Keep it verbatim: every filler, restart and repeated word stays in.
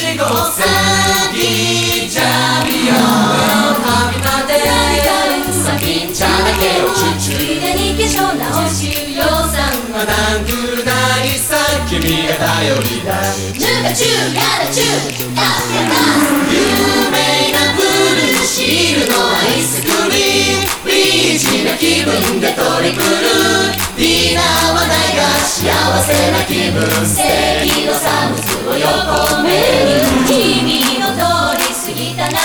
四五三銀じゃみよハビまで先んちゃだけをチュチュついでに化粧直し予算はなんくるないさ君が頼りだぬがちゅうやだちゅうあやだ有名なブルーシールのアイスクリームリーチな気分でトリプルディナーはないが幸せな気分素敵のサムズを横目に君の通り過ぎたな